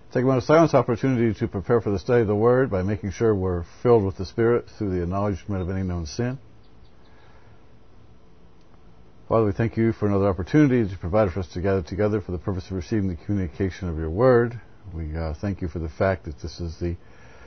Take a moment of silence opportunity to prepare for the study of the Word by making sure we're filled with the Spirit through the acknowledgement of any known sin. Father, we thank you for another opportunity to provide for us to gather together for the purpose of receiving the communication of your Word. We thank you for the fact that this is the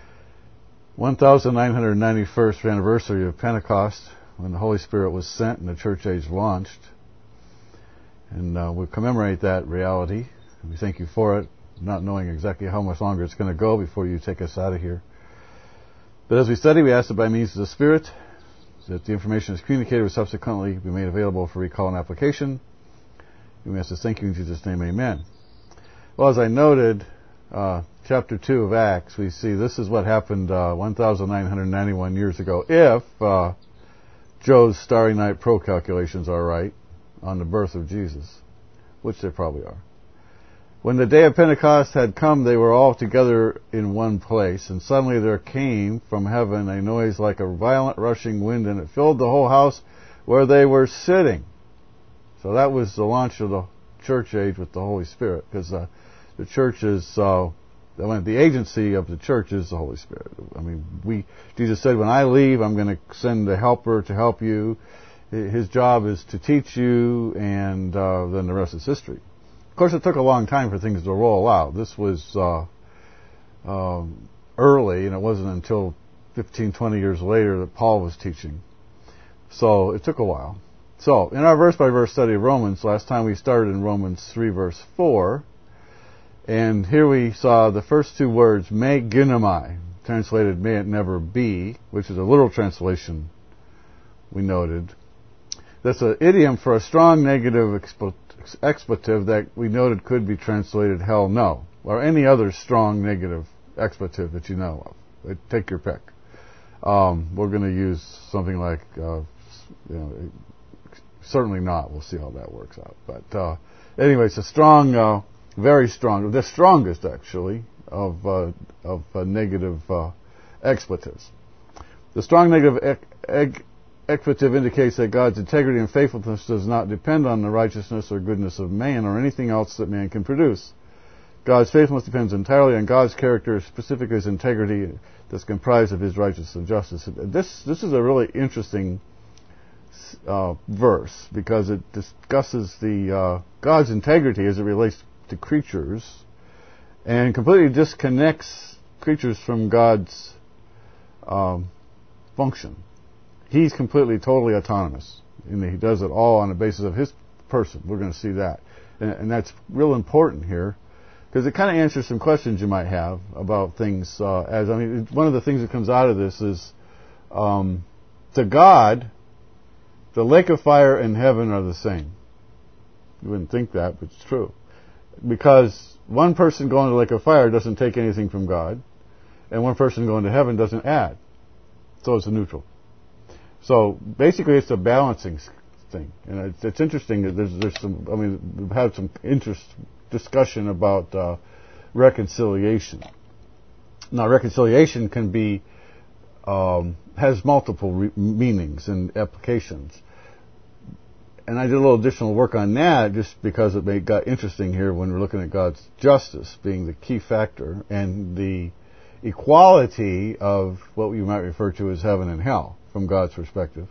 1991st anniversary of Pentecost, when the Holy Spirit was sent and the church age launched. And we commemorate that reality. We thank you for it, not knowing exactly how much longer it's going to go before you take us out of here. But as we study, we ask that by means of the Spirit, that the information is communicated will subsequently be made available for recall and application. And we ask this, thank you in Jesus' name, amen. Well, as I noted, chapter 2 of Acts, we see this is what happened 1,991 years ago, if Joe's Starry Night Pro calculations are right on the birth of Jesus, which they probably are. When the day of Pentecost had come, they were all together in one place, and suddenly there came from heaven a noise like a violent rushing wind, and it filled the whole house where they were sitting. So that was the launch of the church age with the Holy Spirit, because the church is, the agency of the church is the Holy Spirit. I mean, Jesus said, when I leave, I'm going to send the helper to help you. His job is to teach you, and then the rest is history. Of course, it took a long time for things to roll out. This was early, and it wasn't until 15, 20 years later that Paul was teaching. So it took a while. So, in our verse-by-verse study of Romans, last time we started in Romans 3, verse 4, and here we saw the first two words, me ginomai, translated may it never be, which is a literal translation we noted. That's an idiom for a strong negative expletive that we noted could be translated hell no, or any other strong negative expletive that you know of. Take your pick. We're going to use something like, certainly not. We'll see how that works out. But anyway, it's a strong, very strong, the strongest actually of negative expletives. The strong negative expletive indicates that God's integrity and faithfulness does not depend on the righteousness or goodness of man or anything else that man can produce. God's faithfulness depends entirely on God's character, specifically His integrity that's comprised of His righteousness and justice. This is a really interesting verse because it discusses the God's integrity as it relates to creatures and completely disconnects creatures from God's function. He's completely, totally autonomous. He does it all on the basis of His person. We're going to see that. And that's real important here because it kind of answers some questions you might have about things. One of the things that comes out of this is to God, the lake of fire and heaven are the same. You wouldn't think that, but it's true. Because one person going to the lake of fire doesn't take anything from God, and one person going to heaven doesn't add. So it's a neutral. So basically, it's a balancing thing, and it's interesting that there's some. I mean, we've had some discussion about reconciliation. Now, reconciliation can be has multiple meanings and applications, and I did a little additional work on that just because it got interesting here when we're looking at God's justice being the key factor and the equality of what you might refer to as heaven and hell. From God's perspective.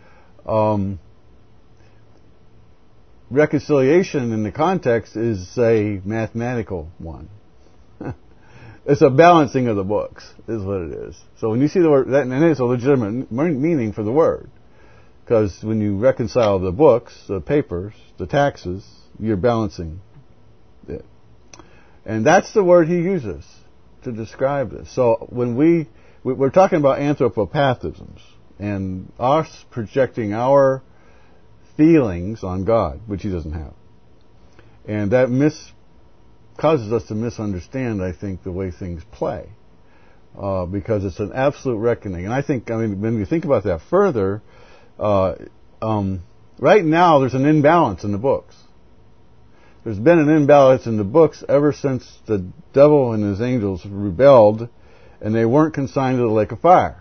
Reconciliation in the context is a mathematical one. It's a balancing of the books, is what it is. So when you see the word, and it's a legitimate meaning for the word. Because when you reconcile the books, the papers, the taxes, you're balancing it. And that's the word he uses to describe this. So when we're talking about anthropopathisms, and us projecting our feelings on God, which He doesn't have. And that causes us to misunderstand, I think, the way things play. Because it's an absolute reckoning. And I think, when you think about that further, right now there's an imbalance in the books. There's been an imbalance in the books ever since the devil and his angels rebelled, and they weren't consigned to the lake of fire.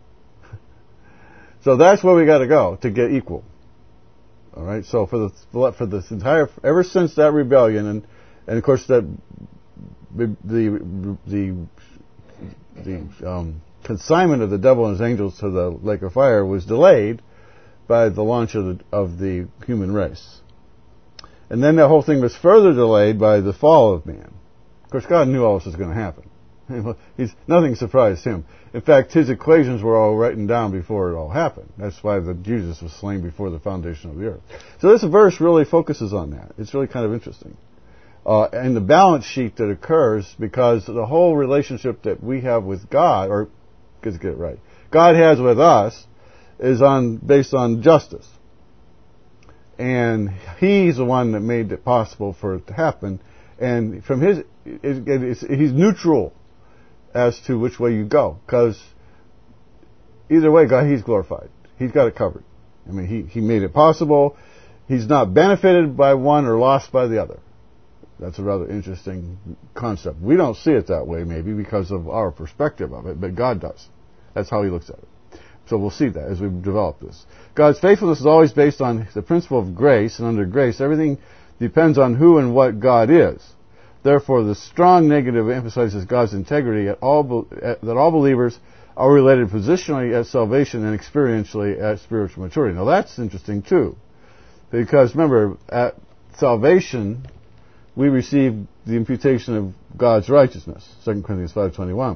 So that's where we got to go to get equal. All right. So for this entire, ever since that rebellion, and of course that consignment of the devil and his angels to the lake of fire was delayed by the launch of the human race. And then the whole thing was further delayed by the fall of man. Of course, God knew all this was going to happen. Nothing surprised him. In fact, his equations were all written down before it all happened. That's why Jesus was slain before the foundation of the earth. So this verse really focuses on that. It's really kind of interesting. And the balance sheet that occurs, because the whole relationship that we have with God, or let's get it right, God has with us, is based on justice. And He's the one that made it possible for it to happen. And from He's neutral as to which way you go, because either way, God, He's glorified. He's got it covered. I mean, He made it possible. He's not benefited by one or lost by the other. That's a rather interesting concept. We don't see it that way, maybe, because of our perspective of it, but God does. That's how He looks at it. So we'll see that as we develop this. God's faithfulness is always based on the principle of grace, and under grace, everything depends on who and what God is. Therefore, the strong negative emphasizes God's integrity that all believers are related positionally at salvation and experientially at spiritual maturity. Now that's interesting too, because remember, at salvation, we receive the imputation of God's righteousness, 2 Corinthians 5:21.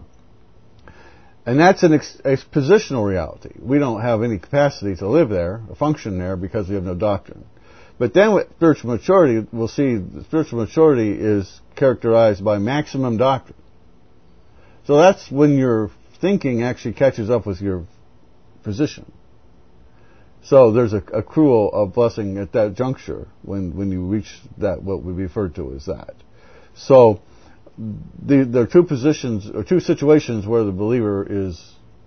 And that's a positional reality. We don't have any capacity to live there, or function there, because we have no doctrine. But then with spiritual maturity, we'll see that spiritual maturity is characterized by maximum doctrine. So that's when your thinking actually catches up with your position. So there's a accrual of blessing at that juncture when you reach that, what we refer to as that. So there are two positions, or two situations where the believer is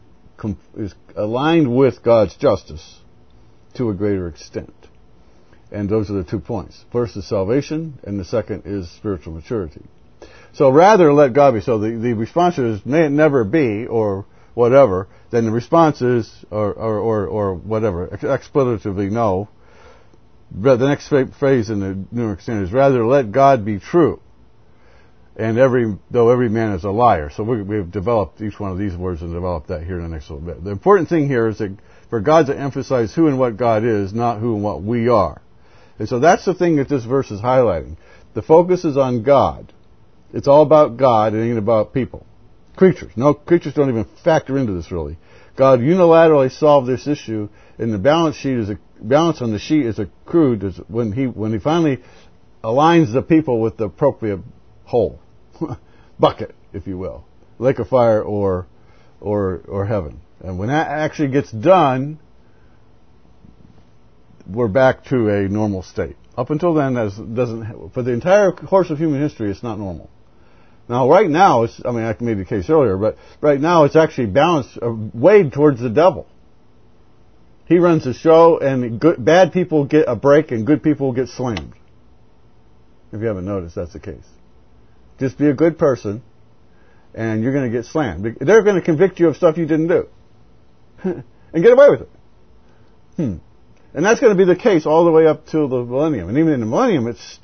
aligned with God's justice to a greater extent. And those are the 2 points. First is salvation, and the second is spiritual maturity. So rather let God be. So the response is, may it never be, or whatever. Then the response is, or whatever, explanatively no. But the next phrase in the New York Standard is, rather let God be true, and though every man is a liar. So we've developed each one of these words and developed that here in the next little bit. The important thing here is that for God to emphasize who and what God is, not who and what we are. And so that's the thing that this verse is highlighting. The focus is on God. It's all about God. It ain't about people. Creatures. No, creatures don't even factor into this really. God unilaterally solved this issue, and the balance on the sheet is accrued when he finally aligns the people with the appropriate hole, bucket, if you will, lake of fire or heaven. And when that actually gets done, we're back to a normal state. Up until then, for the entire course of human history, it's not normal. Now, right now, I made the case earlier, but right now it's actually balanced, weighed towards the devil. He runs the show, and bad people get a break, and good people get slammed. If you haven't noticed, that's the case. Just be a good person, and you're going to get slammed. They're going to convict you of stuff you didn't do, and get away with it. And that's going to be the case all the way up to the millennium. And even in the millennium, it's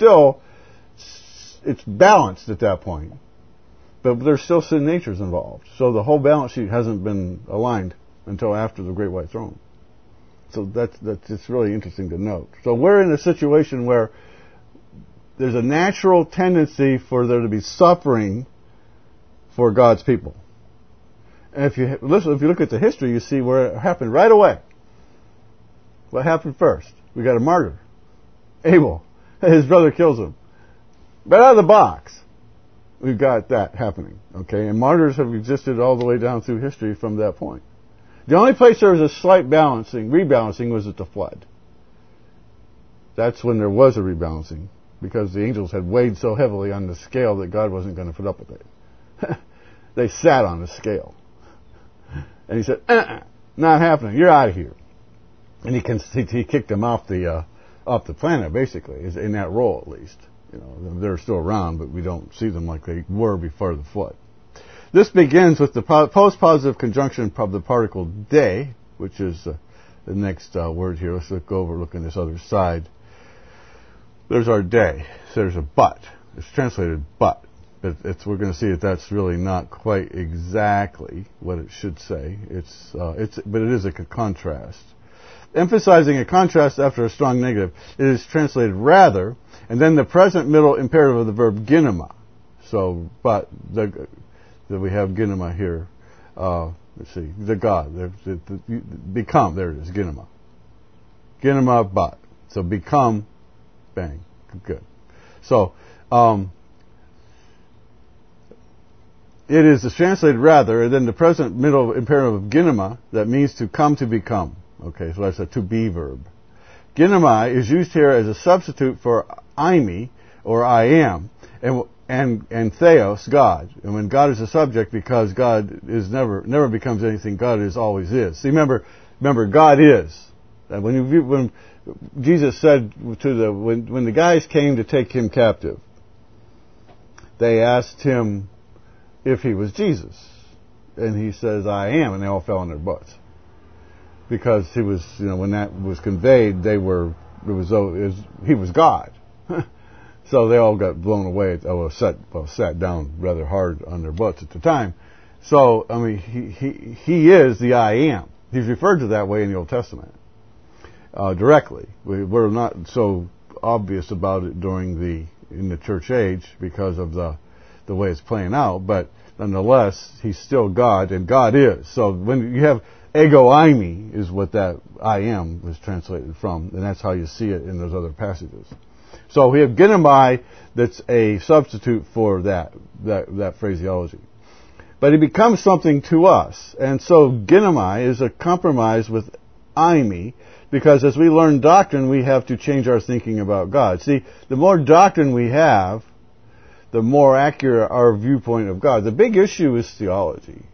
balanced at that point. But there's still sin natures involved. So the whole balance sheet hasn't been aligned until after the Great White Throne. So that's it's really interesting to note. So we're in a situation where there's a natural tendency for there to be suffering for God's people. And if you look at the history, you see where it happened right away. What happened first? We got a martyr, Abel. His brother kills him. Right out of the box, we've got that happening. Okay, and martyrs have existed all the way down through history from that point. The only place there was a slight rebalancing was at the flood. That's when there was a rebalancing, because the angels had weighed so heavily on the scale that God wasn't going to put up with it. They sat on the scale. And he said, not happening, you're out of here. And he kicked them off the planet, basically, in that role at least. You know, they're still around, but we don't see them like they were before the flood. This begins with the post-positive conjunction of the particle day, which is the next word here. Let's look on this other side. There's our day. So there's a but. It's translated but. we're going to see that that's really not quite exactly what it should say. But it is a contrast. Emphasizing a contrast after a strong negative, it is translated rather, and then the present middle imperative of the verb ginema. So, but we have ginema here. Let's see, the God, become. There it is, ginema. Ginema, but. So become, bang, good. So, it is translated rather, and then the present middle imperative of ginema, that means to come to become. Okay, so that's a to be verb. Ginomai is used here as a substitute for eimi, or I am, and theos, God. And when God is a subject, because God is never becomes anything, God is always is. See, remember, God is. When Jesus said when the guys came to take him captive, they asked him if he was Jesus, and he says, I am, and they all fell on their butts. Because he was, when that was conveyed, he was God. So they all got blown away, sat down rather hard on their butts at the time. So, I mean, he is the I am. He's referred to that way in the Old Testament, directly. We're not so obvious about it in the church age because of the way it's playing out, but nonetheless, he's still God, and God is. So when you have ego eimi is what that I am was translated from, and that's how you see it in those other passages. So we have ginomai that's a substitute for that phraseology. But it becomes something to us. And so ginomai is a compromise with eimi, because as we learn doctrine, we have to change our thinking about God. See, the more doctrine we have, the more accurate our viewpoint of God. The big issue is theology.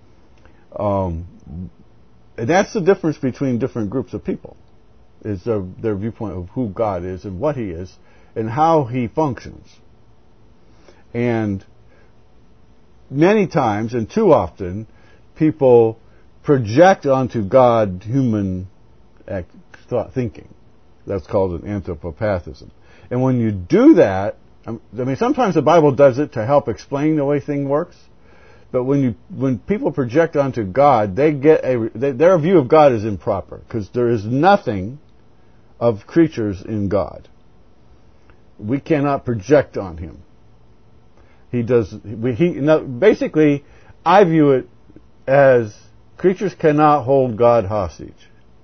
And that's the difference between different groups of people, is their viewpoint of who God is and what He is and how He functions. And many times, and too often, people project onto God human thinking. That's called an anthropopathism. And when you do that, I mean, sometimes the Bible does it to help explain the way thing works. But when people project onto God, their view of God is improper, because there is nothing of creatures in God. We cannot project on Him. Basically, I view it as creatures cannot hold God hostage.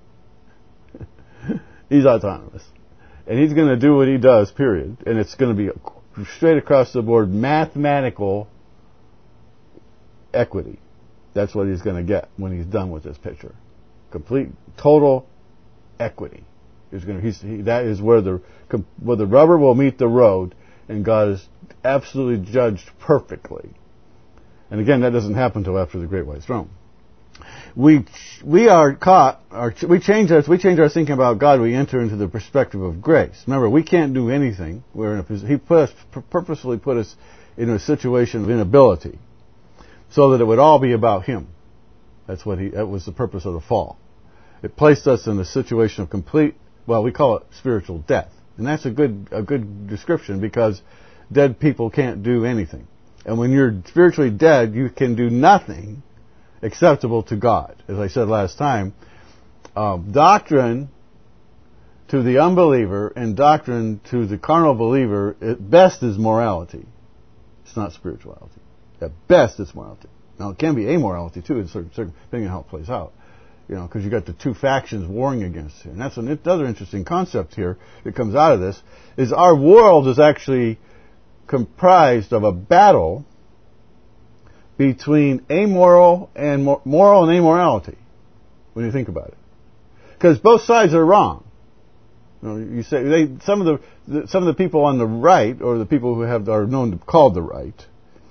He's autonomous, and He's going to do what He does. Period. And it's going to be straight across the board mathematical equity. That's what He's going to get when He's done with this picture. Complete, total equity. That is where the rubber will meet the road, and God is absolutely judged perfectly. And again, that doesn't happen until after the Great White Throne. We change our thinking about God. We enter into the perspective of grace. Remember, we can't do anything. He purposefully put us in a situation of inability, so that it would all be about Him. That was the purpose of the fall. It placed us in a situation of complete, we call it spiritual death. And that's a good description, because dead people can't do anything. And when you're spiritually dead, you can do nothing acceptable to God. As I said last time, doctrine to the unbeliever and doctrine to the carnal believer, at best, is morality. It's not spirituality. At best, it's morality. Now, it can be amorality, too, in certain depending on how it plays out. Because you got the two factions warring against it. And that's another interesting concept here that comes out of this, is our world is actually comprised of a battle between moral and amorality, when you think about it. Because both sides are wrong. You say some of the people on the right, or the people who are known to called the right,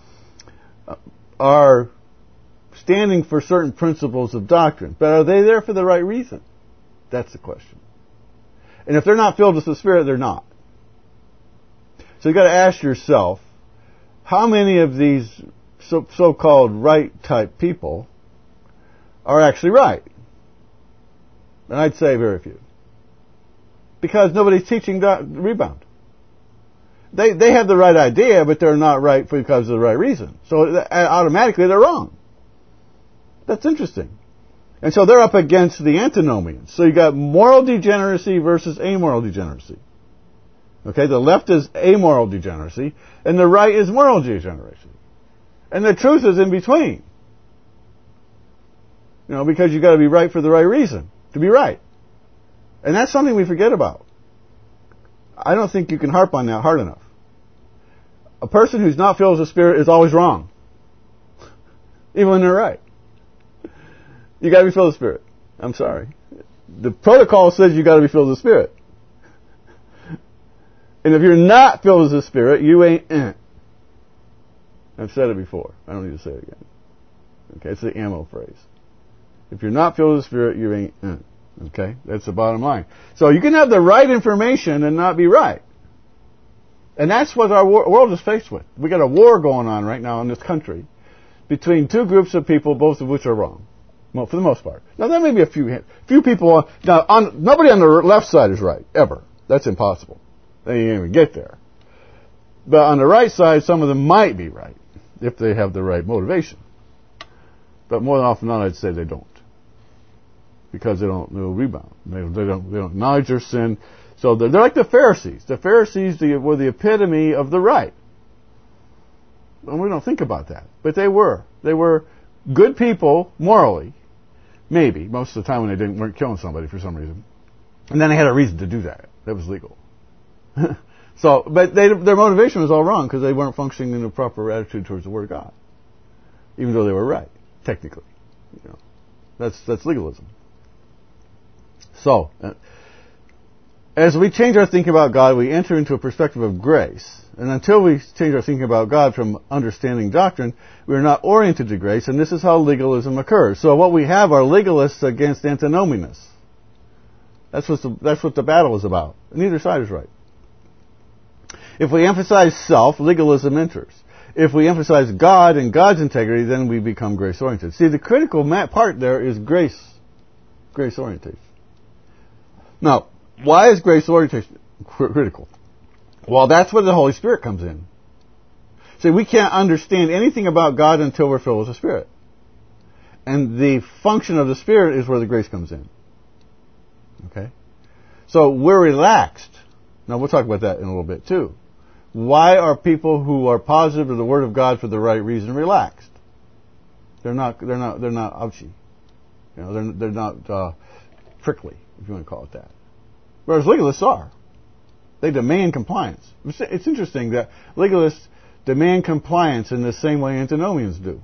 are standing for certain principles of doctrine. But are they there for the right reason? That's the question. And if they're not filled with the Spirit, they're not. So you've got to ask yourself, how many of these so-called right-type people are actually right? And I'd say very few. Because nobody's teaching rebound. They have the right idea, but they're not right because of the right reason. So automatically they're wrong. That's interesting. And so they're up against the antinomians. So you got moral degeneracy versus amoral degeneracy. Okay, the left is amoral degeneracy, and the right is moral degeneracy. And the truth is in between. Because you got to be right for the right reason, to be right. And that's something we forget about. I don't think you can harp on that hard enough. A person who's not filled with the Spirit is always wrong. Even when they're right. You got to be filled with the Spirit. I'm sorry. The protocol says you got to be filled with the Spirit. And if you're not filled with the Spirit, you ain't in. I've said it before. I don't need to say it again. Okay, it's the ammo phrase. If you're not filled with the Spirit, you ain't in. Okay, that's the bottom line. So you can have the right information and not be right. And that's what our world is faced with. We got a war going on right now in this country between two groups of people, both of which are wrong. Well, for the most part. Now, there may be a few people. Nobody on the left side is right, ever. That's impossible. They ain't even get there. But on the right side, some of them might be right, if they have the right motivation. But more than often not, I'd say they don't. Because they'll rebound. They don't acknowledge their sin. So they're like the Pharisees. The Pharisees were the epitome of the right. And we don't think about that. But they were. They were good people, morally. Maybe. Most of the time when they weren't killing somebody for some reason. And then they had a reason to do that. That was legal. But their motivation was all wrong because they weren't functioning in the proper attitude towards the Word of God. Even though they were right, technically. That's legalism. So, as we change our thinking about God, we enter into a perspective of grace. And until we change our thinking about God from understanding doctrine, we are not oriented to grace, and this is how legalism occurs. So what we have are legalists against antinomianists. That's what the battle is about. Neither side is right. If we emphasize self, legalism enters. If we emphasize God and God's integrity, then we become grace-oriented. See, the critical part there is grace orientation. Now, why is grace orientation critical? Well, that's where the Holy Spirit comes in. See, we can't understand anything about God until we're filled with the Spirit. And the function of the Spirit is where the grace comes in. Okay? So we're relaxed. Now, we'll talk about that in a little bit, too. Why are people who are positive of the Word of God for the right reason relaxed? They're not ouchy. They're not prickly, if you want to call it that. Whereas legalists are. They demand compliance. It's interesting that legalists demand compliance in the same way antinomians do.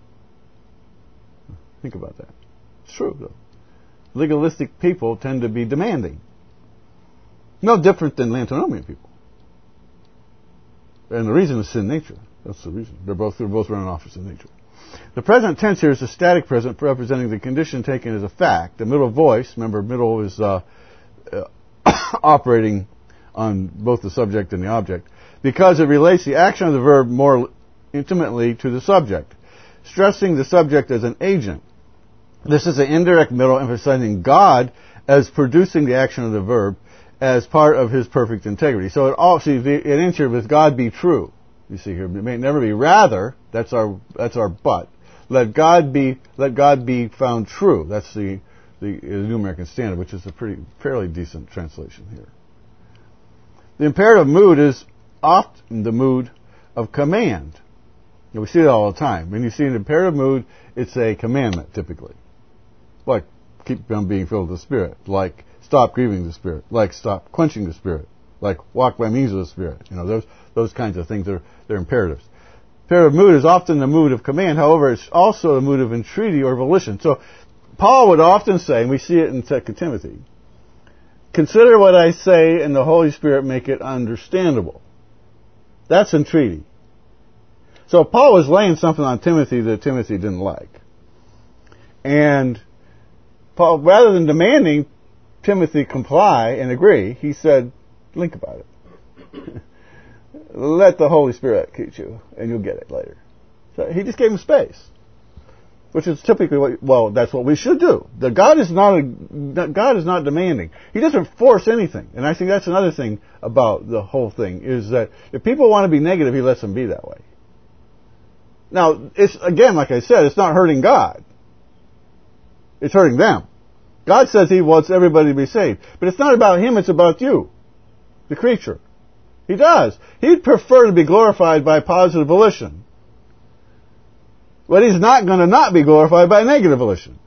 Think about that. It's true, though. Legalistic people tend to be demanding. No different than antinomian people. And the reason is sin nature. That's the reason. They're both running off of sin nature. The present tense here is a static present representing the condition taken as a fact. The middle voice, remember, middle is operating on both the subject and the object, because it relates the action of the verb more intimately to the subject, stressing the subject as an agent. This is an indirect middle emphasizing God as producing the action of the verb as part of His perfect integrity. So it ends here with God be true. You see here, it may never be. Rather, that's our but. Let God be found true. That's the New American Standard, which is a fairly decent translation here. The imperative mood is often the mood of command. And we see it all the time. When you see an imperative mood, it's a commandment, typically. Like, keep on being filled with the Spirit. Like, stop grieving the Spirit. Like, stop quenching the Spirit. Like, walk by means of the Spirit. Those kinds of things, they're imperatives. Imperative mood is often the mood of command. However, it's also the mood of entreaty or volition. So, Paul would often say, and we see it in 2 Timothy, consider what I say and the Holy Spirit make it understandable. That's entreaty. So Paul was laying something on Timothy that Timothy didn't like. And Paul, rather than demanding Timothy comply and agree, he said, think about it. Let the Holy Spirit teach you, and you'll get it later. So he just gave him space. which is typically that's what we should do. God is not demanding. He doesn't force anything. And I think that's another thing about the whole thing, is that if people want to be negative, He lets them be that way. Now, it's, again, like I said, it's not hurting God. It's hurting them. God says He wants everybody to be saved. But it's not about Him, it's about you, the creature. He does. He'd prefer to be glorified by positive volition. But He's not going to not be glorified by negative volition.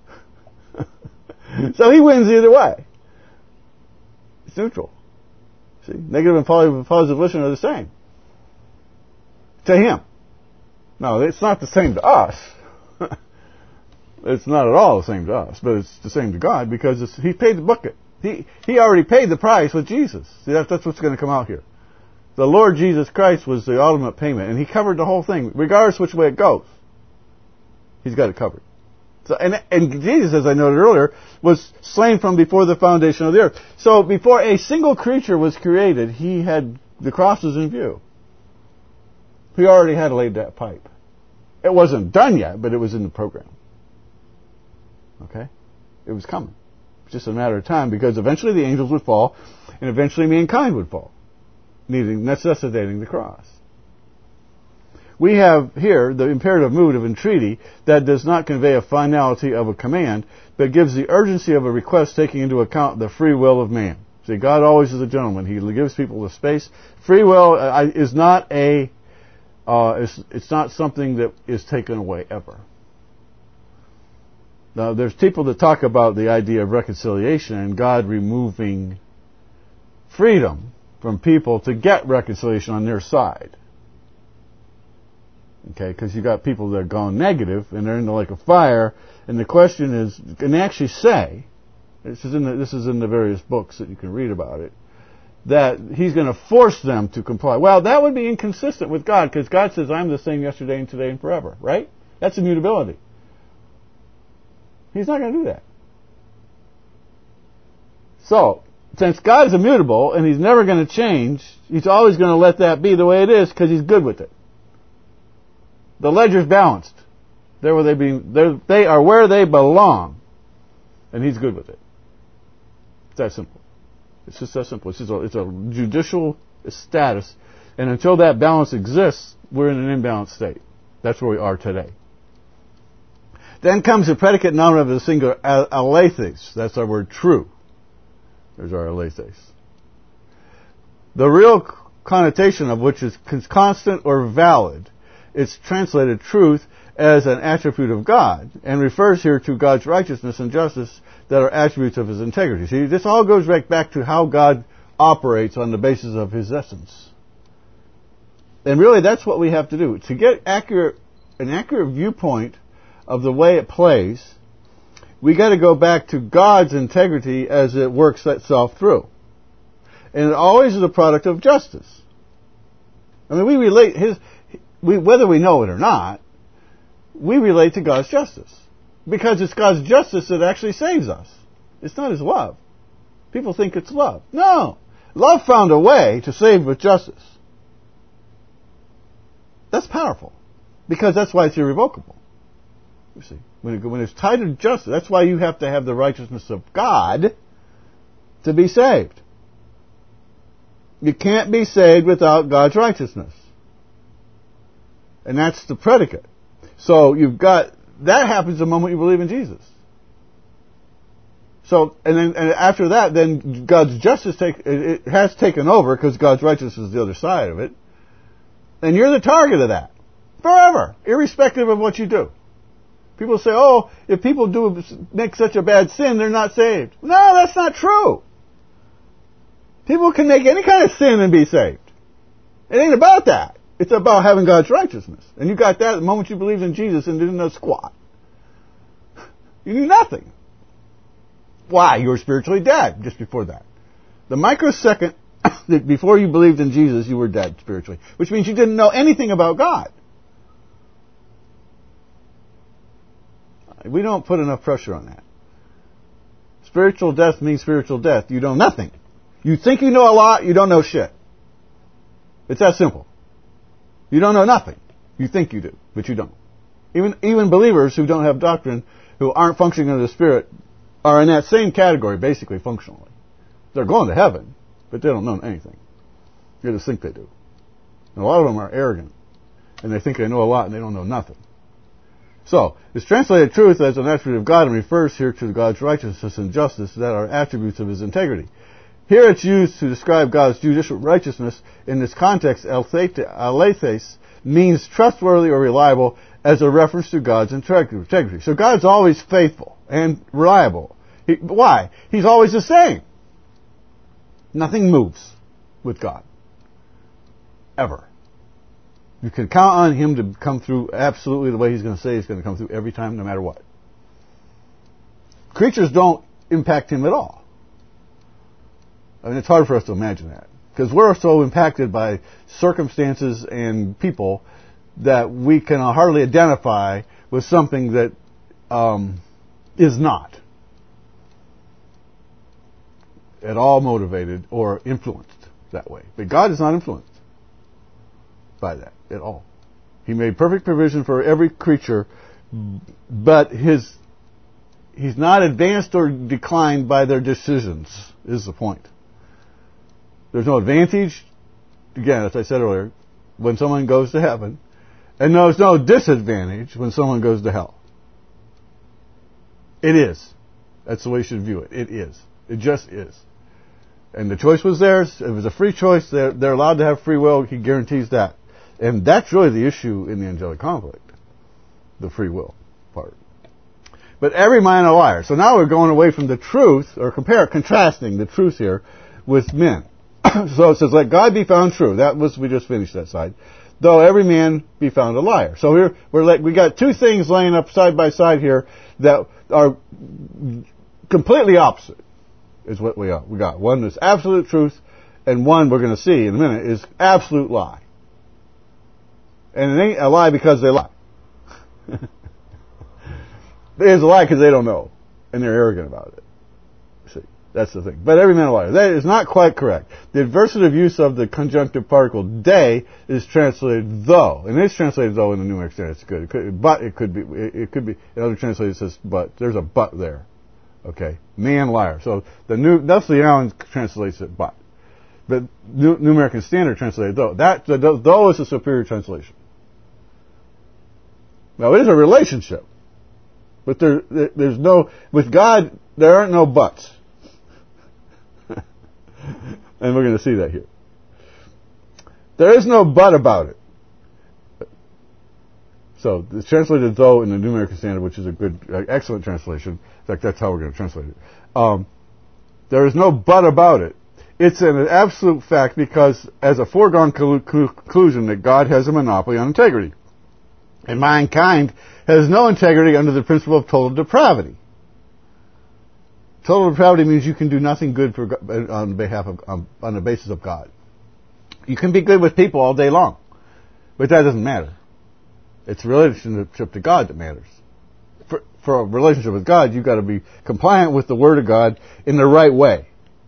So He wins either way. It's neutral. See, negative and positive volition are the same. To Him. No, it's not the same to us. It's not at all the same to us, but it's the same to God because He paid the bucket. He already paid the price with Jesus. See, that's what's going to come out here. The Lord Jesus Christ was the ultimate payment, and He covered the whole thing, regardless which way it goes. He's got it covered. So, and Jesus, as I noted earlier, was slain from before the foundation of the earth. So before a single creature was created, He had the crosses in view. He already had laid that pipe. It wasn't done yet, but it was in the program. Okay? It was coming. It's just a matter of time, because eventually the angels would fall, and eventually mankind would fall, necessitating the cross. We have here the imperative mood of entreaty that does not convey a finality of a command, but gives the urgency of a request, taking into account the free will of man. See, God always is a gentleman. He gives people the space. Free will is not it's not something that is taken away ever. Now, there's people that talk about the idea of reconciliation and God removing freedom from people to get reconciliation on their side. Okay, because you got people that are gone negative and they're in the lake of fire, and the question is, and they actually say, this is in the various books that you can read about it, that He's going to force them to comply. Well, that would be inconsistent with God, because God says, I'm the same yesterday and today and forever, right? That's immutability. He's not going to do that. So, since God is immutable and He's never going to change, He's always going to let that be the way it is because He's good with it. The ledger's balanced. They are where they belong, and He's good with it. It's that simple. It's just that simple. It's a judicial status, and until that balance exists, we're in an imbalanced state. That's where we are today. Then comes the predicate nominative of the singular aletheis. That's our word true. There's our aletheis. The real connotation of which is constant or valid. It's translated truth as an attribute of God and refers here to God's righteousness and justice that are attributes of His integrity. See, this all goes right back to how God operates on the basis of His essence. And really that's what we have to do. To get an accurate viewpoint of the way it plays, we got to go back to God's integrity as it works itself through. And it always is a product of justice. I mean, we relate whether we know it or not, we relate to God's justice. Because it's God's justice that actually saves us. It's not His love. People think it's love. No. Love found a way to save with justice. That's powerful. Because that's why it's irrevocable. You see, when it's tied to justice, that's why you have to have the righteousness of God to be saved. You can't be saved without God's righteousness. And that's the predicate. So that happens the moment you believe in Jesus. So, and after that, then God's justice it has taken over, because God's righteousness is the other side of it. And you're the target of that. Forever. Irrespective of what you do. People say, oh, if people make such a bad sin, they're not saved. No, that's not true. People can make any kind of sin and be saved. It ain't about that. It's about having God's righteousness. And you got that the moment you believed in Jesus and didn't know squat. You knew nothing. Why? You were spiritually dead just before that. The microsecond that before you believed in Jesus, you were dead spiritually. Which means you didn't know anything about God. We don't put enough pressure on that. Spiritual death means spiritual death. You know nothing. You think you know a lot, you don't know shit. It's that simple. You don't know nothing. You think you do, but you don't. Even believers who don't have doctrine, who aren't functioning under the Spirit, are in that same category, basically, functionally. They're going to heaven, but they don't know anything. They just think they do. And a lot of them are arrogant, and they think they know a lot, and they don't know nothing. So, it's translated truth as an attribute of God and refers here to God's righteousness and justice that are attributes of His integrity. Here it's used to describe God's judicial righteousness. In this context, aletheis means trustworthy or reliable as a reference to God's integrity. So God's always faithful and reliable. Why? He's always the same. Nothing moves with God. Ever. You can count on Him to come through absolutely the way He's going to say He's going to come through every time, no matter what. Creatures don't impact Him at all. I mean, it's hard for us to imagine that. Because we're so impacted by circumstances and people that we can hardly identify with something that is not at all motivated or influenced that way. But God is not influenced by that at all. He made perfect provision for every creature, but He's not advanced or declined by their decisions, is the point. There's no advantage, again, as I said earlier, when someone goes to heaven, and there's no disadvantage when someone goes to hell. It is. That's the way you should view it. It is. It just is. And the choice was theirs. It was a free choice. They're allowed to have free will. He guarantees that. And that's really the issue in the angelic conflict, the free will part. But every man a liar. So now we're going away from the truth, or contrasting the truth here with men. So it says, let God be found true. We just finished that side. Though every man be found a liar. So we got two things laying up side by side here that are completely opposite, is what we are. We got one is absolute truth, and one we're going to see in a minute is absolute lie. And it ain't a lie because they lie. It is a lie because they don't know, and they're arrogant about it. See, that's the thing. But every man a liar. That is not quite correct. The adversative use of the conjunctive particle "they" is translated "though," and it's translated "though" in the New American Standard. It's good. But it could be. In other translations, it says "but." There's a "but" there. Okay, man liar. So Nestle Allen translates it "but," but New American Standard translated "though." "Though" is a superior translation. Now it is a relationship, but there's no, with God there aren't no buts, and we're going to see that here. There is no but about it. So it's translated "though" in the New American Standard, which is a good, excellent translation. In fact, that's how we're going to translate it. There is no but about it. It's an absolute fact because, as a foregone conclusion, that God has a monopoly on integrity. And mankind has no integrity under the principle of total depravity. Total depravity means you can do nothing good on the basis of God. You can be good with people all day long, but that doesn't matter. It's relationship to God that matters. For a relationship with God, you've got to be compliant with the Word of God in the right way.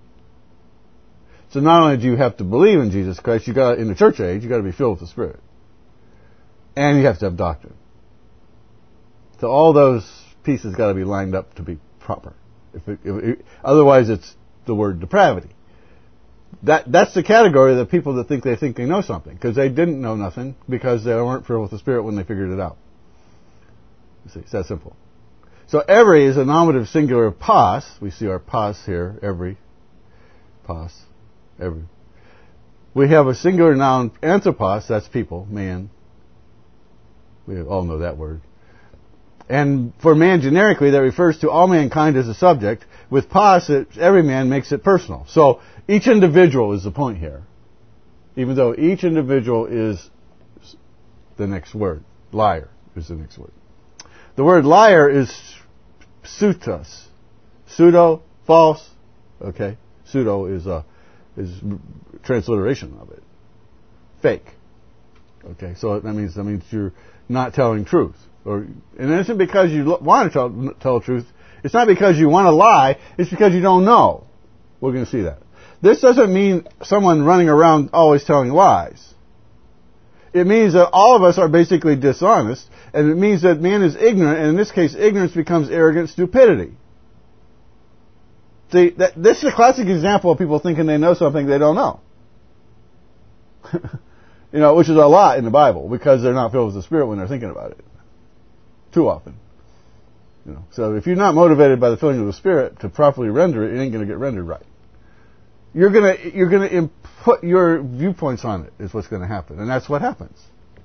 So not only do you have to believe in Jesus Christ, in the church age, you've got to be filled with the Spirit. And you have to have doctrine. So all those pieces got to be lined up to be proper. Otherwise, it's the word depravity. That's the category of the people that think they know something, because they didn't know nothing because they weren't filled with the Spirit when they figured it out. You see, it's that simple. So every is a nominative singular of pas. We see our pas here. Every pas. Every. We have a singular noun anthropos. That's people, man. We all know that word. And for man generically, that refers to all mankind as a subject. With pas, every man makes it personal. So each individual is the point here. Even though each individual is the next word. Liar is the next word. The word liar is pseudos. Pseudo, false. Okay. Pseudo is transliteration of it. Fake. Okay. So that means you're not telling truth. And it isn't because you want to tell the truth. It's not because you want to lie. It's because you don't know. We're going to see that. This doesn't mean someone running around always telling lies. It means that all of us are basically dishonest, and it means that man is ignorant, and in this case, ignorance becomes arrogant stupidity. See, this is a classic example of people thinking they know something they don't know. Which is a lot in the Bible, because they're not filled with the Spirit when they're thinking about it. Too often. So if you're not motivated by the filling of the Spirit to properly render it, it ain't going to get rendered right. You're gonna input your viewpoints on it, is what's going to happen, and that's what happens.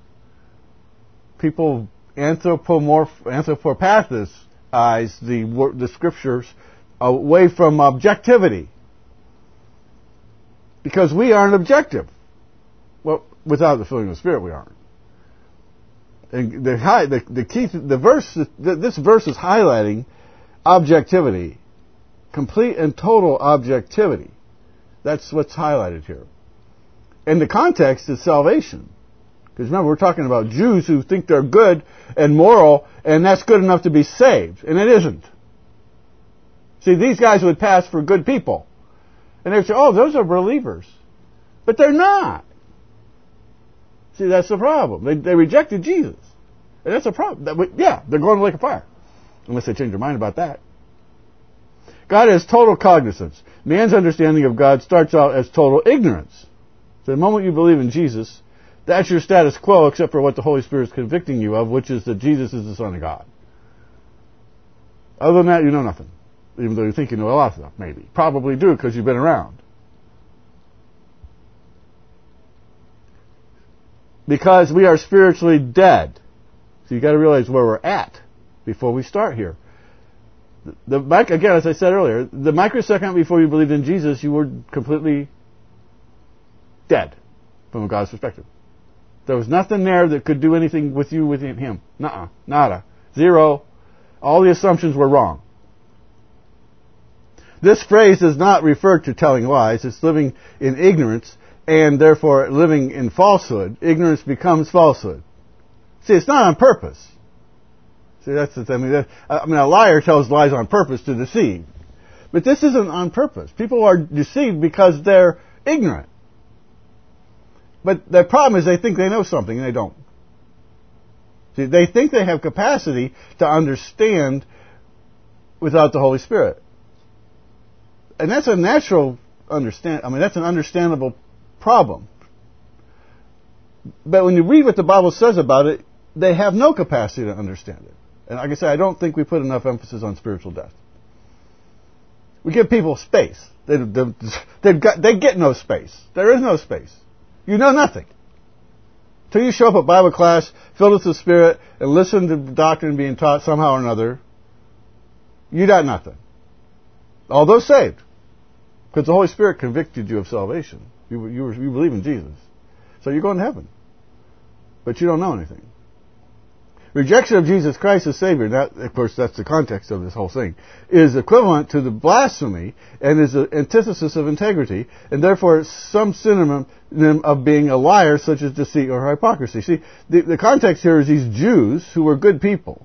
People anthropopathize the Scriptures away from objectivity, because we aren't objective. Well, without the filling of the Spirit, we aren't. And this verse is highlighting objectivity, complete and total objectivity. That's what's highlighted here. And the context is salvation. Because remember, we're talking about Jews who think they're good and moral, and that's good enough to be saved. And it isn't. See, these guys would pass for good people. And they'd say, oh, those are believers. But they're not. See, that's the problem. They rejected Jesus. And that's a problem. Yeah, they're going to the lake of fire. Unless they change their mind about that. God has total cognizance. Man's understanding of God starts out as total ignorance. So the moment you believe in Jesus, that's your status quo, except for what the Holy Spirit is convicting you of, which is that Jesus is the Son of God. Other than that, you know nothing. Even though you think you know a lot of stuff, maybe. Probably do, because you've been around. Because we are spiritually dead. So you've got to realize where we're at before we start here. Again, as I said earlier, the microsecond before you believed in Jesus, you were completely dead from God's perspective. There was nothing there that could do anything with you within Him. Nuh-uh. Nada. Zero. All the assumptions were wrong. This phrase does not refer to telling lies. It's living in ignorance, and therefore living in falsehood. Ignorance becomes falsehood. See, it's not on purpose. See, that's the thing. A liar tells lies on purpose to deceive. But this isn't on purpose. People are deceived because they're ignorant. But the problem is they think they know something, and they don't. See, they think they have capacity to understand without the Holy Spirit. And that's a natural that's an understandable problem. But when you read what the Bible says about it, they have no capacity to understand it. And like I said, I don't think we put enough emphasis on spiritual death. We give people space. They get no space. There is no space. You know nothing. Till you show up at Bible class, filled with the Spirit, and listen to doctrine being taught somehow or another, you got nothing. Although saved. Because the Holy Spirit convicted you of salvation. You believe in Jesus. So you're going to heaven. But you don't know anything. Rejection of Jesus Christ as Savior, of course that's the context of this whole thing, is equivalent to the blasphemy and is the antithesis of integrity, and therefore some synonym of being a liar, such as deceit or hypocrisy. See, the context here is these Jews who were good people,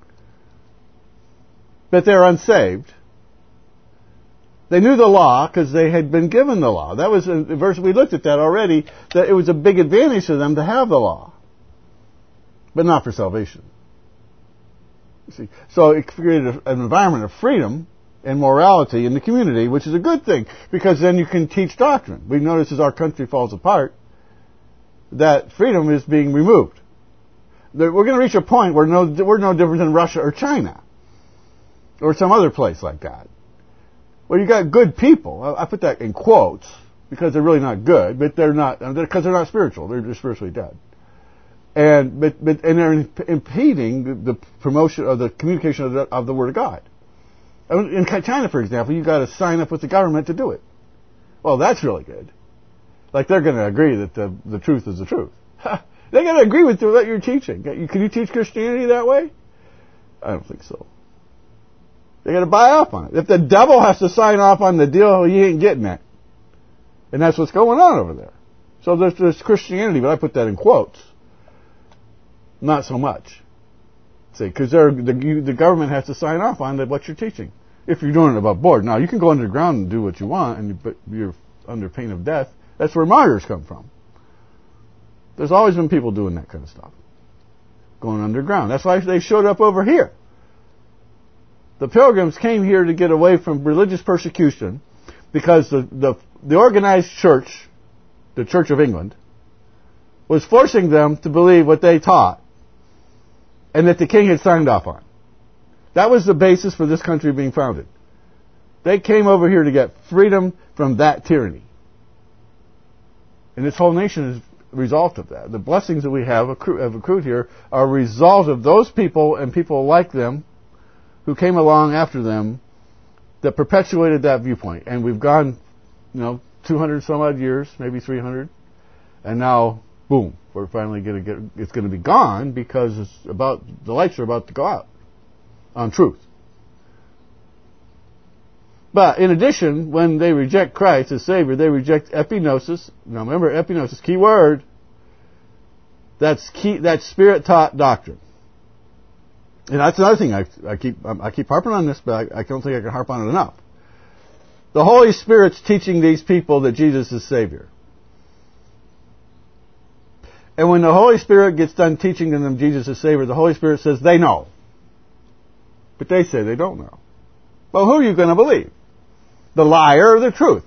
but they're unsaved. They knew the law because they had been given the law. That was a verse, we looked at that already, that it was a big advantage to them to have the law. But not for salvation. See? So it created an environment of freedom and morality in the community, which is a good thing, because then you can teach doctrine. We notice as our country falls apart, that freedom is being removed. We're going to reach a point where we're no different than Russia or China, or some other place like that. Well, you got good people. I put that in quotes because they're really not good, but they're not because they're not spiritual. They're just spiritually dead. And they're impeding the promotion of the communication of the Word of God. In China, for example, you got to sign up with the government to do it. Well, that's really good. Like they're going to agree that the truth is the truth. They're going to agree with what you're teaching. Can you teach Christianity that way? I don't think so. They got to buy off on it. If the devil has to sign off on the deal, he ain't getting it. And that's what's going on over there. So there's Christianity, but I put that in quotes. Not so much. See, because the government has to sign off on what you're teaching. If you're doing it above board. Now, you can go underground and do what you want, but you're under pain of death. That's where martyrs come from. There's always been people doing that kind of stuff. Going underground. That's why they showed up over here. The Pilgrims came here to get away from religious persecution because the organized church, the Church of England, was forcing them to believe what they taught and that the king had signed off on. That was the basis for this country being founded. They came over here to get freedom from that tyranny. And this whole nation is a result of that. The blessings that we have accrued here are a result of those people and people like them who came along after them that perpetuated that viewpoint. And we've gone, 200 some odd years, maybe 300, and now, boom, we're finally going to get, it's going to be gone because the lights are about to go out on truth. But in addition, when they reject Christ as Savior, they reject epignosis. Now remember, epignosis, key word. That's Spirit-taught doctrine. And that's another thing I keep harping on this, but I don't think I can harp on it enough. The Holy Spirit's teaching these people that Jesus is Savior. And when the Holy Spirit gets done teaching them Jesus is Savior, the Holy Spirit says they know. But they say they don't know. Well, who are you going to believe? The liar or the truth?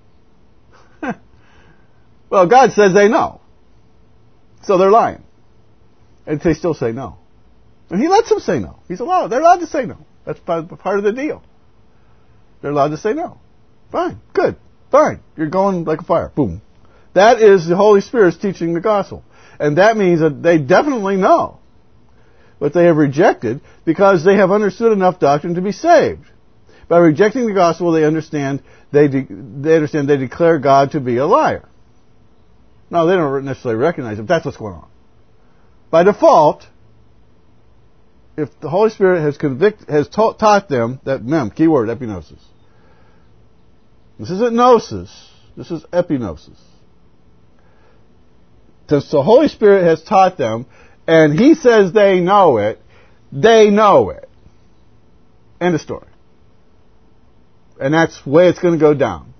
Well, God says they know. So they're lying. And they still say no. And He lets them say no. They're allowed to say no. That's part of the deal. They're allowed to say no. Fine. Good. Fine. You're going like a fire. Boom. That is the Holy Spirit's teaching the gospel. And that means that they definitely know. But they have rejected because they have understood enough doctrine to be saved. By rejecting the gospel, they understand they declare God to be a liar. No, they don't necessarily recognize it, but that's what's going on. By default, if the Holy Spirit has taught them that keyword epignosis. This isn't gnosis. This is epignosis. Since the Holy Spirit has taught them, and He says they know it, they know it. End of story. And that's the way it's going to go down.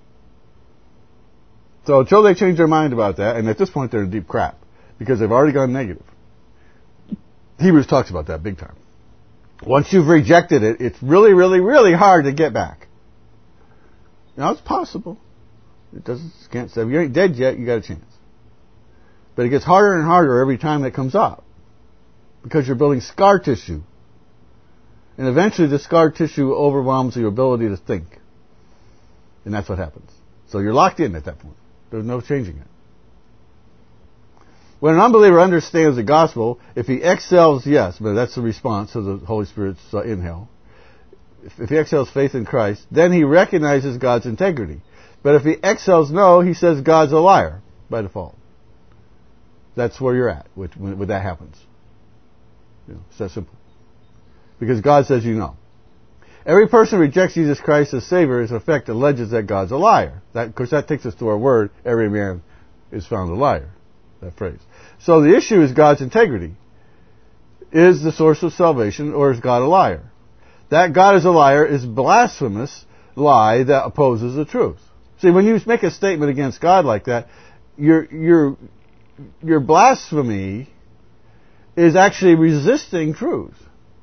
So until they change their mind about that, and at this point they're in deep crap, because they've already gone negative. Hebrews talks about that big time. Once you've rejected it, it's really, really, really hard to get back. Now it's possible. Can't say, if you ain't dead yet, you got a chance. But it gets harder and harder every time that comes up. Because you're building scar tissue. And eventually the scar tissue overwhelms your ability to think. And that's what happens. So you're locked in at that point. There's no changing it. When an unbeliever understands the gospel, if he excels, yes, but that's the response to the Holy Spirit's inhale. If he excels faith in Christ, then he recognizes God's integrity. But if he excels no, he says God's a liar by default. That's where you're at when that happens. It's that simple. Because God says you know. Every person who rejects Jesus Christ as Savior, in effect, alleges that God's a liar. Of course, that takes us to our word, every man is found a liar. That phrase. So the issue is God's integrity. Is the source of salvation, or is God a liar? That God is a liar is blasphemous lie that opposes the truth. See, when you make a statement against God like that, your blasphemy is actually resisting truth.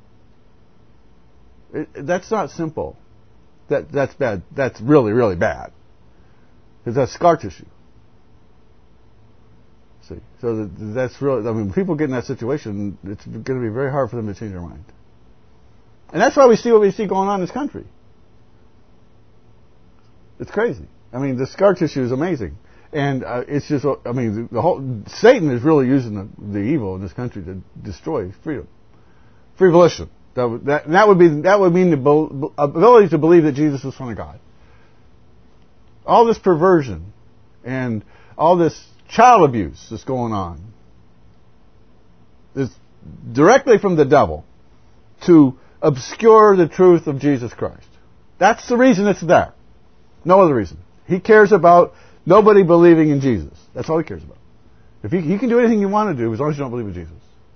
That's not simple. That's bad. That's really, really bad. Because that's scar tissue. See, so that's really. I mean, when people get in that situation, it's going to be very hard for them to change their mind. And that's why we see what we see going on in this country. It's crazy. I mean, the scar tissue is amazing, and it's just. I mean, the whole Satan is really using the evil in this country to destroy freedom, free volition. That would mean the ability to believe that Jesus was Son of God. All this perversion and all this child abuse that's going on is directly from the devil to obscure the truth of Jesus Christ. That's the reason it's there. No other reason. He cares about nobody believing in Jesus. That's all he cares about. If he can do anything you want to do as long as you don't believe in Jesus.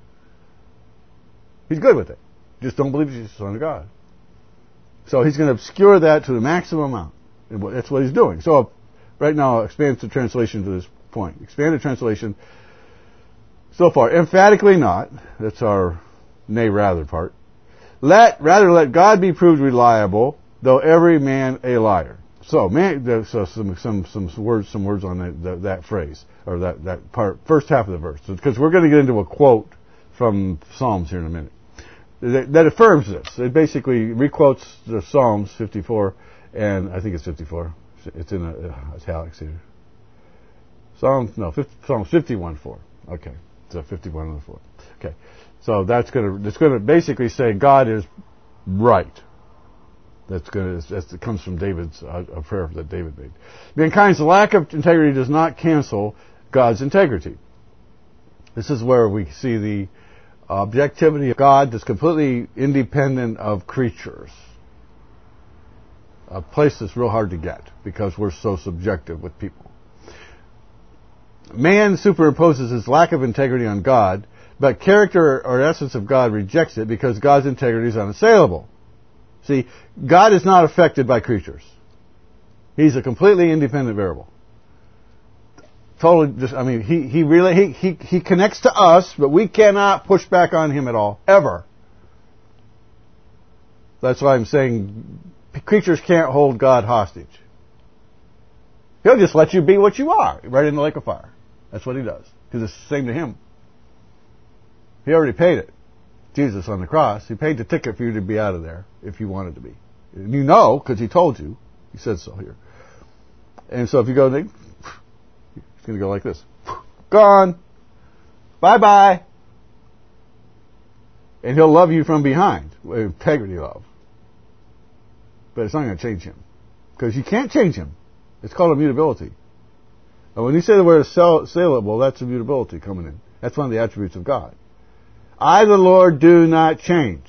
He's good with it. Just don't believe Jesus is the Son of God. So he's going to obscure that to the maximum amount. And that's what he's doing. So right now, I'll expand the translation to this point. Expanded translation. So far, emphatically not. That's our nay rather part. Rather let God be proved reliable, though every man a liar. So, some words on that phrase or that part, first half of the verse, because we're going to get into a quote from Psalms here in a minute that affirms this. It basically requotes the Psalms 54, and I think it's 54. It's in italics here. Psalms 51:4. Okay, so 51:4. Okay, so it's going to basically say God is right. It comes from David's a prayer that David made. Mankind's lack of integrity does not cancel God's integrity. This is where we see the objectivity of God that's completely independent of creatures. A place that's real hard to get because we're so subjective with people. Man superimposes his lack of integrity on God, but character or essence of God rejects it because God's integrity is unassailable. See, God is not affected by creatures. He's a completely independent variable. Totally, he connects to us, but we cannot push back on him at all, ever. That's why I'm saying creatures can't hold God hostage. He'll just let you be what you are, right in the lake of fire. That's what he does, because it's the same to him. He already paid it. Jesus on the cross, he paid the ticket for you to be out of there if you wanted to be. You know, because he told you. He said so here. And so if you go, it's going to go like this. Gone. Bye-bye. And he'll love you from behind. Integrity love. But it's not going to change him. Because you can't change him. It's called immutability. And when you say the word assailable, that's immutability coming in. That's one of the attributes of God. I, the Lord, do not change.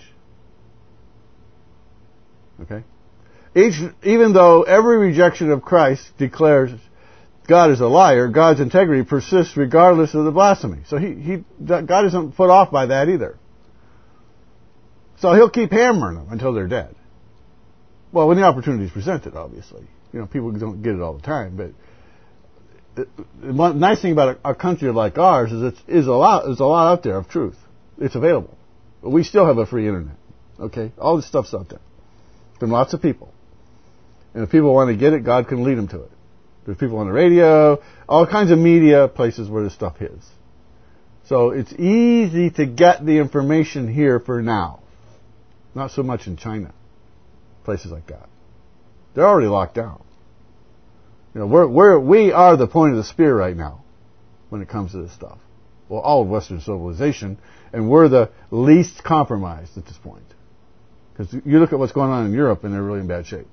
Okay? Even though every rejection of Christ declares God is a liar, God's integrity persists regardless of the blasphemy. So God isn't put off by that either. So he'll keep hammering them until they're dead. Well, when the opportunity is presented, obviously. You know, people don't get it all the time, but the nice thing about a country like ours is there's a lot out there of truth. It's available. But we still have a free internet. Okay? All this stuff's out there. From lots of people. And if people want to get it, God can lead them to it. There's people on the radio, all kinds of media places where this stuff is. So it's easy to get the information here for now. Not so much in China. Places like that. They're already locked down. You know, we are the point of the spear right now when it comes to this stuff. Well, all of Western civilization, and we're the least compromised at this point. Because you look at what's going on in Europe, and they're really in bad shape.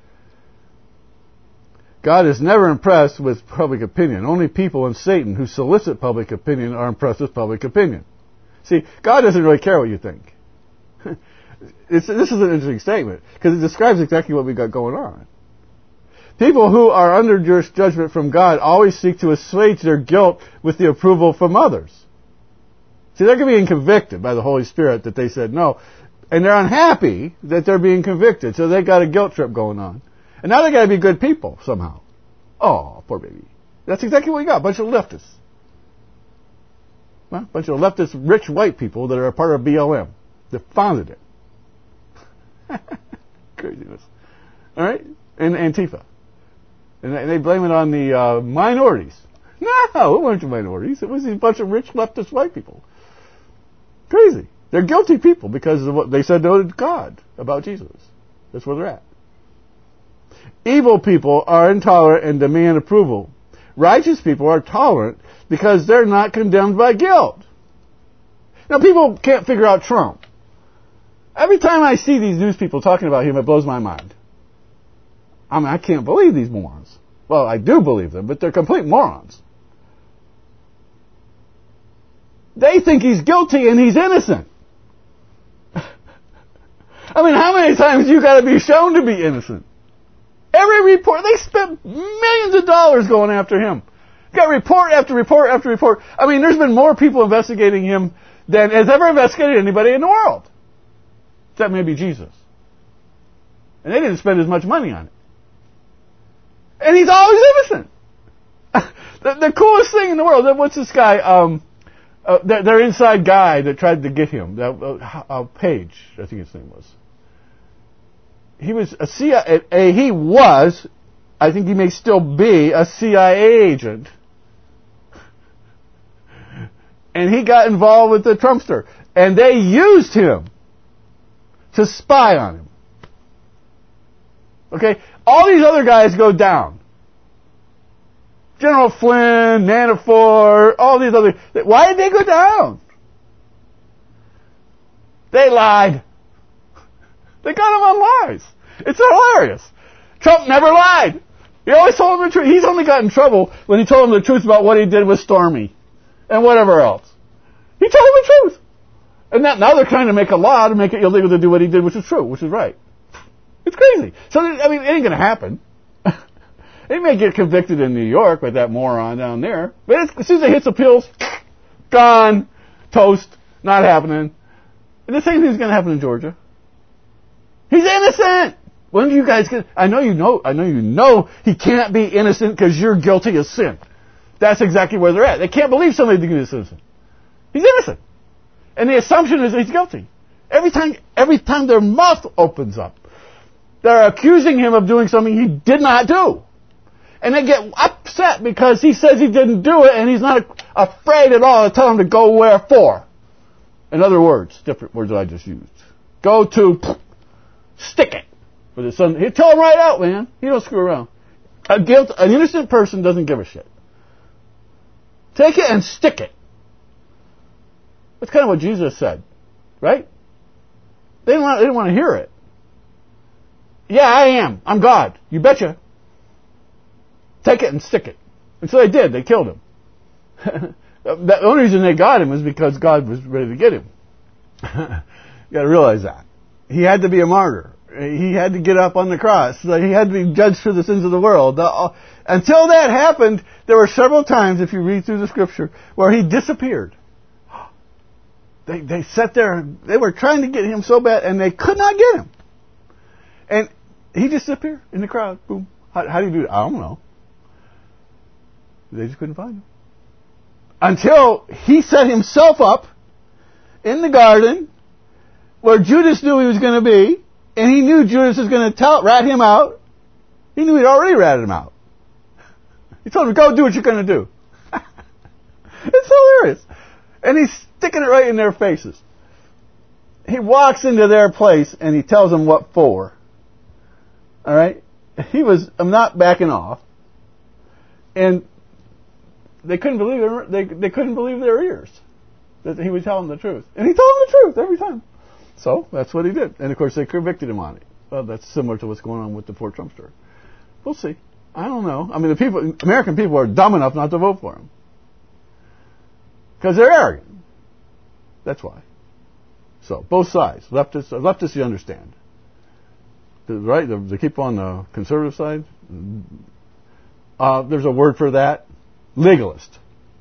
God is never impressed with public opinion. Only people and Satan who solicit public opinion are impressed with public opinion. See, God doesn't really care what you think. This is an interesting statement, because it describes exactly what we've got going on. People who are under judgment from God always seek to assuage their guilt with the approval from others. See, they're being convicted by the Holy Spirit that they said no. And they're unhappy that they're being convicted. So they've got a guilt trip going on. And now they got to be good people somehow. Oh, poor baby. That's exactly what we got. A bunch of leftists. Well, a bunch of leftist rich white people that are a part of BLM. That founded it. Craziness. All right? And Antifa. And they blame it on the minorities. No, it weren't the minorities. It was a bunch of rich leftist white people. Crazy. They're guilty people because of what they said no to God about Jesus. That's where they're at. Evil people are intolerant and demand approval. Righteous people are tolerant because they're not condemned by guilt. Now, people can't figure out Trump. Every time I see these news people talking about him, it blows my mind. I mean, I can't believe these morons. Well, I do believe them, but they're complete morons. They think he's guilty and he's innocent. I mean, how many times you got to be shown to be innocent? Every report, they spent millions of dollars going after him. Got report after report after report. I mean, there's been more people investigating him than has ever investigated anybody in the world. Except maybe Jesus. And they didn't spend as much money on it. And he's always innocent. The coolest thing in the world, what's this guy, their inside guy that tried to get him, Page, I think his name was. He was a CIA. He was, I think he may still be, a CIA agent. And he got involved with the Trumpster. And they used him to spy on him. Okay? All these other guys go down. General Flynn, Manafort, all these other... Why did they go down? They lied. They got him on lies. It's hilarious. Trump never lied. He always told them the truth. He's only got in trouble when he told them the truth about what he did with Stormy and whatever else. He told them the truth. And now they're trying to make a law to make it illegal to do what he did, which is true, which is right. It's crazy. So, I mean, it ain't going to happen. He may get convicted in New York with that moron down there. But as soon as it hits the pills, gone, toast, not happening. And the same thing's going to happen in Georgia. He's innocent. When do you guys get... I know you know he can't be innocent because you're guilty of sin. That's exactly where they're at. They can't believe somebody is innocent. He's innocent. And the assumption is he's guilty. Every time their mouth opens up, they're accusing him of doing something he did not do. And they get upset because he says he didn't do it and he's not afraid at all to tell them to go where for. In other words, different words that I just used. Go to stick it. For the son, he'll tell him right out, man. He don't screw around. An innocent person doesn't give a shit. Take it and stick it. That's kind of what Jesus said, right? They didn't want to hear it. Yeah, I am. I'm God. You betcha. Take it and stick it. And so they did. They killed him. The only reason they got him was because God was ready to get him. You got to realize that. He had to be a martyr. He had to get up on the cross. He had to be judged for the sins of the world. Until that happened, there were several times, if you read through the scripture, where he disappeared. They sat there, they were trying to get him so bad, and they could not get him. And he just disappeared in the crowd. Boom. How do you do that? I don't know. They just couldn't find him. Until he set himself up in the garden where Judas knew he was going to be, and he knew Judas was going to rat him out. He knew he'd already ratted him out. He told him, go do what you're going to do. It's hilarious. And he's sticking it right in their faces. He walks into their place and he tells them what for. All right? I'm not backing off. And they couldn't believe they couldn't believe their ears that he was telling the truth. And he told them the truth every time. So that's what he did. And of course they convicted him on it. Well, that's similar to what's going on with the Fort Trumpster. We'll see. I don't know. I mean, American people are dumb enough not to vote for him. Because they're arrogant. That's why. So, both sides. Leftists you understand. Right? They keep on the conservative side. There's a word for that. Legalist.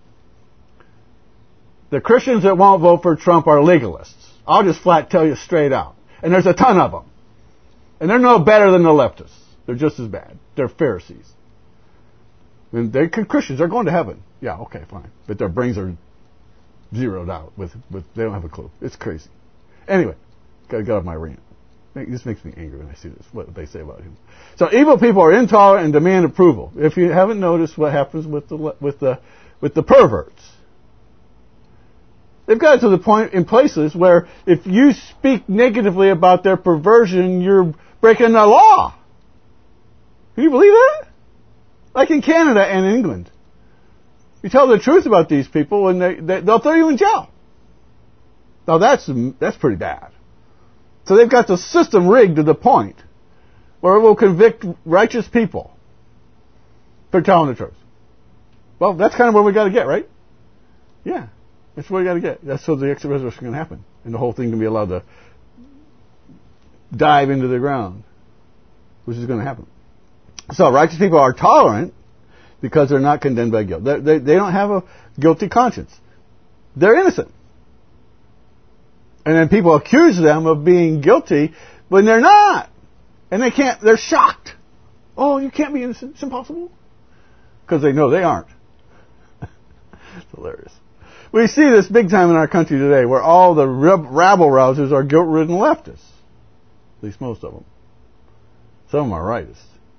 The Christians that won't vote for Trump are legalists. I'll just flat tell you straight out. And there's a ton of them. And they're no better than the leftists. They're just as bad. They're Pharisees. And they're Christians. They're going to heaven. Yeah, okay, fine. But their brains are zeroed out. With they don't have a clue. It's crazy. Anyway, got to get off my rant. This makes me angry when I see this, what they say about him. So evil people are intolerant and demand approval. If you haven't noticed what happens with the perverts, they've got to the point in places where if you speak negatively about their perversion, you're breaking the law. Can you believe that? Like in Canada and England. You tell the truth about these people and they'll throw you in jail. Now that's pretty bad. So they've got the system rigged to the point where it will convict righteous people for telling the truth. Well, that's kind of where we got to get, right? Yeah. That's where we got to get. That's so the extra resurrection can happen. And the whole thing can be allowed to dive into the ground. Which is going to happen. So righteous people are tolerant because they're not condemned by guilt. They don't have a guilty conscience. They're innocent. And then people accuse them of being guilty when they're not. And they're shocked. Oh, you can't be innocent. It's impossible. Because they know they aren't. It's hilarious. We see this big time in our country today, where all the rabble-rousers are guilt-ridden leftists. At least most of them. Some of them are rightists.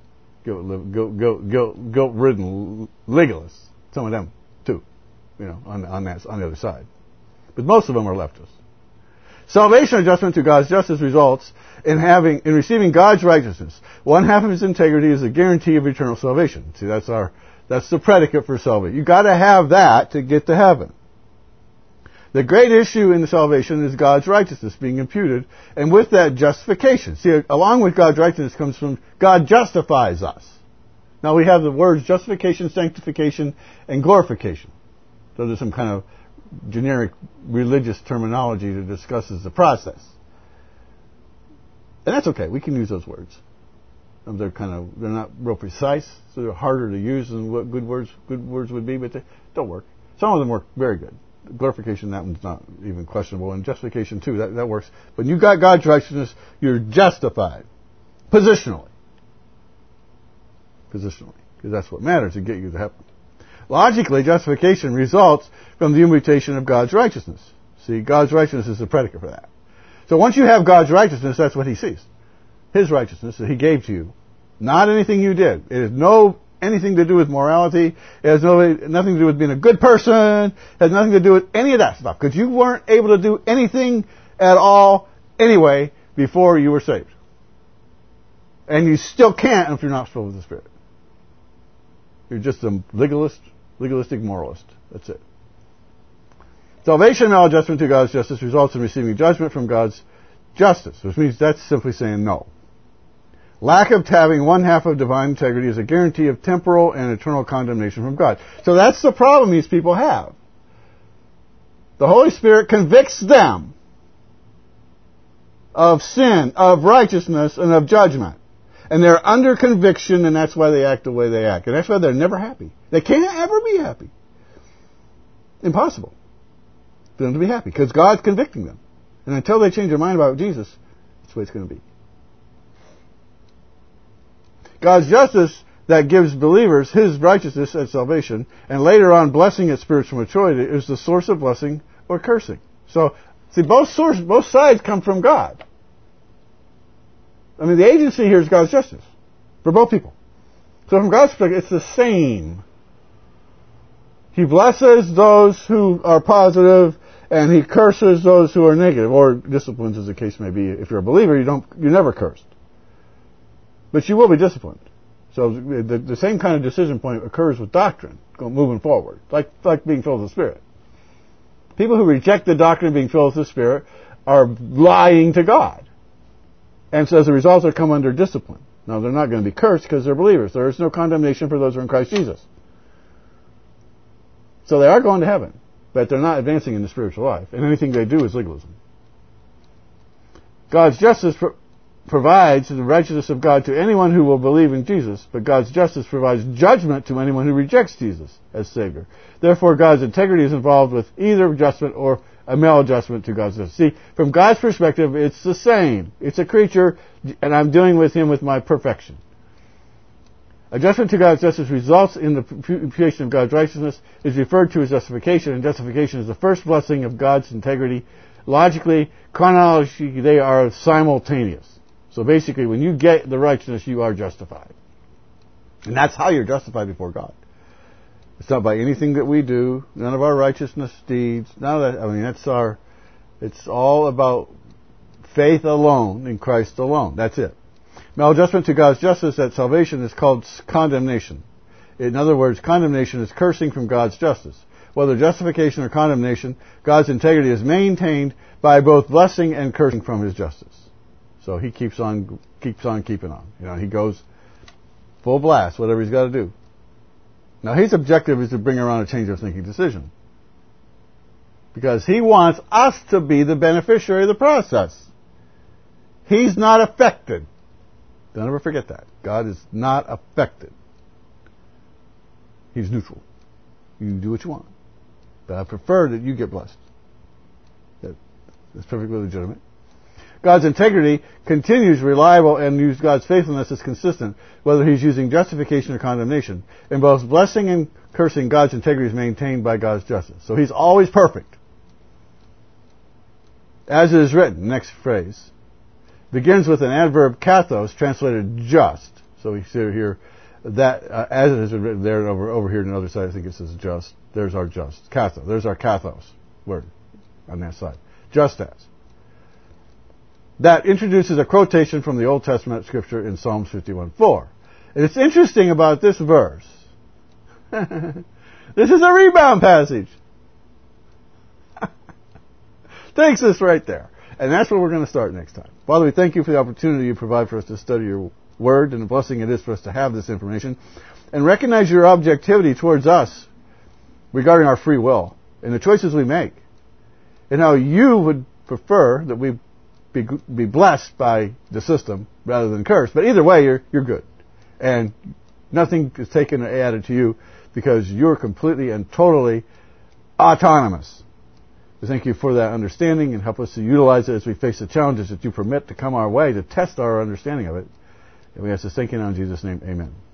Guilt-ridden legalists. Some of them, too. On the other side. But most of them are leftists. Salvation adjustment to God's justice results in receiving God's righteousness. One half of His integrity is a guarantee of eternal salvation. See, that's the predicate for salvation. You've got to have that to get to heaven. The great issue in the salvation is God's righteousness being imputed, and with that, justification. See, along with God's righteousness comes from God justifies us. Now we have the words justification, sanctification, and glorification. Those are some kind of generic religious terminology that discusses the process. And that's okay. We can use those words. They're not real precise, so they're harder to use than what good words would be, but they don't work. Some of them work very good. Glorification, that one's not even questionable, and justification too, that works. When you got God's righteousness, you're justified. Positionally. Because that's what matters to get you to heaven. Logically, justification results from the imputation of God's righteousness. See, God's righteousness is the predicate for that. So once you have God's righteousness, that's what He sees. His righteousness that He gave to you. Not anything you did. It has anything to do with morality. It has nothing to do with being a good person. It has nothing to do with any of that stuff. Because you weren't able to do anything at all anyway before you were saved. And you still can't if you're not filled with the Spirit. You're just a legalistic moralist. That's it. Salvation maladjustment to God's justice results in receiving judgment from God's justice, which means that's simply saying no. Lack of having one half of divine integrity is a guarantee of temporal and eternal condemnation from God. So that's the problem these people have. The Holy Spirit convicts them of sin, of righteousness, and of judgment. And they're under conviction, and that's why they act the way they act. And that's why they're never happy. They can't ever be happy. Impossible for them to be happy, because God's convicting them. And until they change their mind about Jesus, that's the way it's going to be. God's justice that gives believers His righteousness at salvation, and later on blessing at spiritual maturity, is the source of blessing or cursing. So, see, both sides come from God. I mean, the agency here is God's justice for both people. So from God's perspective, it's the same. He blesses those who are positive, and He curses those who are negative, or disciplines, as the case may be. If you're a believer, you're never cursed, but you will be disciplined. So the same kind of decision point occurs with doctrine, moving forward, like being filled with the Spirit. People who reject the doctrine of being filled with the Spirit are lying to God. And so as a result, they come under discipline. Now, they're not going to be cursed because they're believers. There is no condemnation for those who are in Christ Jesus. So they are going to heaven, but they're not advancing in the spiritual life. And anything they do is legalism. God's justice provides the righteousness of God to anyone who will believe in Jesus, but God's justice provides judgment to anyone who rejects Jesus as Savior. Therefore, God's integrity is involved with either adjustment or a maladjustment to God's justice. See, from God's perspective, it's the same. It's a creature, and I'm dealing with him with my perfection. Adjustment to God's justice results in the imputation of God's righteousness, is referred to as justification, and justification is the first blessing of God's integrity. Logically, chronologically, they are simultaneous. So basically, when you get the righteousness, you are justified. And that's how you're justified before God. It's not by anything that we do, none of our righteousness deeds, none of that. I mean, it's all about faith alone in Christ alone. That's it. Maladjustment to God's justice at salvation is called condemnation. In other words, condemnation is cursing from God's justice. Whether justification or condemnation, God's integrity is maintained by both blessing and cursing from His justice. So He keeps on keeping on. He goes full blast, whatever He's got to do. Now, His objective is to bring around a change of thinking decision. Because He wants us to be the beneficiary of the process. He's not affected. Don't ever forget that. God is not affected. He's neutral. You can do what you want. But I prefer that you get blessed. That's perfectly legitimate. God's integrity continues reliable and use God's faithfulness is consistent, whether he's using justification or condemnation. In both blessing and cursing, God's integrity is maintained by God's justice. So he's always perfect. As it is written, next phrase, begins with an adverb kathos, translated just. So we see here that as it is written there, over here on the other side, I think it says just. There's our just. Kathos. There's our kathos word on that side. Just as. That introduces a quotation from the Old Testament scripture in Psalms 51:4. And it's interesting about this verse. This is a rebound passage. Takes us right there. And that's where we're going to start next time. Father, we thank you for the opportunity you provide for us to study your word and the blessing it is for us to have this information and recognize your objectivity towards us regarding our free will and the choices we make and how you would prefer that we be blessed by the system rather than cursed. But either way, you're good. And nothing is taken or added to you because you're completely and totally autonomous. We thank you for that understanding and help us to utilize it as we face the challenges that you permit to come our way to test our understanding of it. And we ask this thank you now in Jesus' name. Amen.